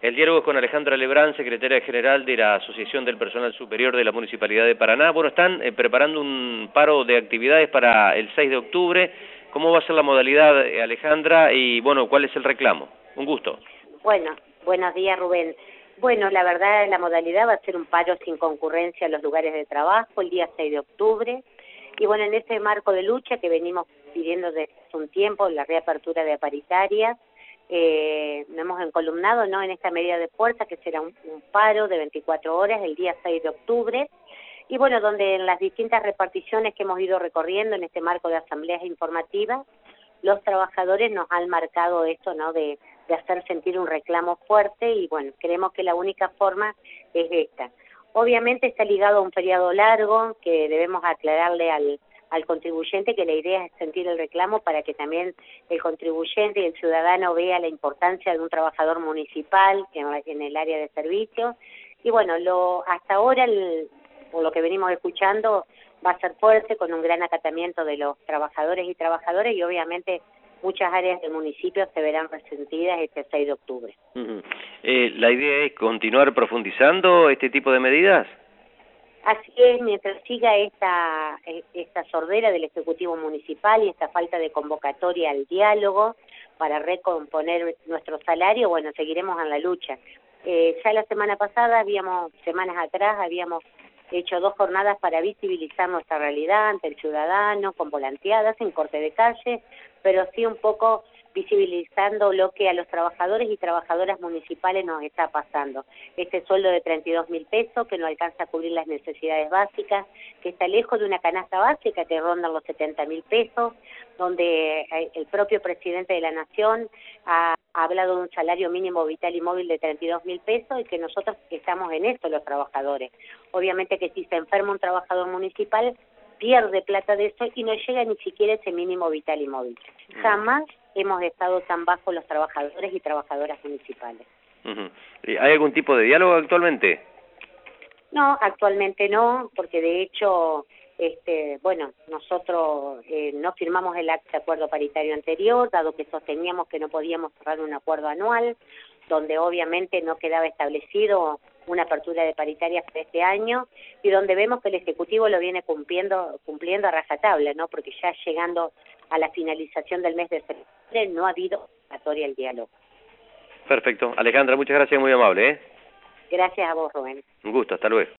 El diálogo es con Alejandra Lebrán, secretaria general de la Asociación del Personal Superior de la Municipalidad de Paraná. Bueno, están preparando un paro de actividades para el 6 de octubre. ¿Cómo va a ser la modalidad, Alejandra? Y, bueno, ¿cuál es el reclamo? Un gusto. Bueno, buenos días, Rubén. Bueno, la verdad, la modalidad va a ser un paro sin concurrencia en los lugares de trabajo el día 6 de octubre. Y bueno, en ese marco de lucha que venimos pidiendo desde hace un tiempo, la reapertura de paritarias, nos hemos encolumnado, ¿no?, en esta medida de fuerza que será un paro de 24 horas el día 6 de octubre. Y bueno, donde en las distintas reparticiones que hemos ido recorriendo en este marco de asambleas informativas, los trabajadores nos han marcado esto, ¿no?, de hacer sentir un reclamo fuerte, y bueno, creemos que la única forma es esta. Obviamente está ligado a un feriado largo que debemos aclararle al contribuyente que la idea es sentir el reclamo para que también el contribuyente y el ciudadano vea la importancia de un trabajador municipal en el área de servicios. Y bueno, hasta ahora, por lo que venimos escuchando, va a ser fuerte, con un gran acatamiento de los trabajadores y trabajadoras, y obviamente muchas áreas del municipio se verán resentidas este 6 de octubre. ¿La idea es continuar profundizando este tipo de medidas? Así es, mientras siga esta sordera del Ejecutivo Municipal y esta falta de convocatoria al diálogo para recomponer nuestro salario, bueno, seguiremos en la lucha. Ya la semana pasada, semanas atrás, habíamos hecho 2 jornadas para visibilizar nuestra realidad ante el ciudadano, con volanteadas, en corte de calle, pero sí un poco visibilizando lo que a los trabajadores y trabajadoras municipales nos está pasando. Este sueldo de 32.000 pesos que no alcanza a cubrir las necesidades básicas, que está lejos de una canasta básica que ronda los 70.000 pesos, donde el propio presidente de la Nación ha hablado de un salario mínimo vital y móvil de 32.000 pesos, y que nosotros estamos en esto, los trabajadores. Obviamente que si se enferma un trabajador municipal, pierde plata de eso y no llega ni siquiera ese mínimo vital y móvil. Jamás hemos estado tan bajo los trabajadores y trabajadoras municipales. ¿Hay algún tipo de diálogo actualmente? No, actualmente no, porque de hecho, bueno, nosotros no firmamos el acta de acuerdo paritario anterior, dado que sosteníamos que no podíamos cerrar un acuerdo anual, donde obviamente no quedaba establecido una apertura de paritarias para este año, y donde vemos que el Ejecutivo lo viene cumpliendo a rajatabla, ¿no?, porque ya llegando a la finalización del mes de septiembre no ha habido convocatoria al diálogo. Perfecto. Alejandra, muchas gracias, muy amable, ¿eh? Gracias a vos, Rubén. Un gusto, hasta luego.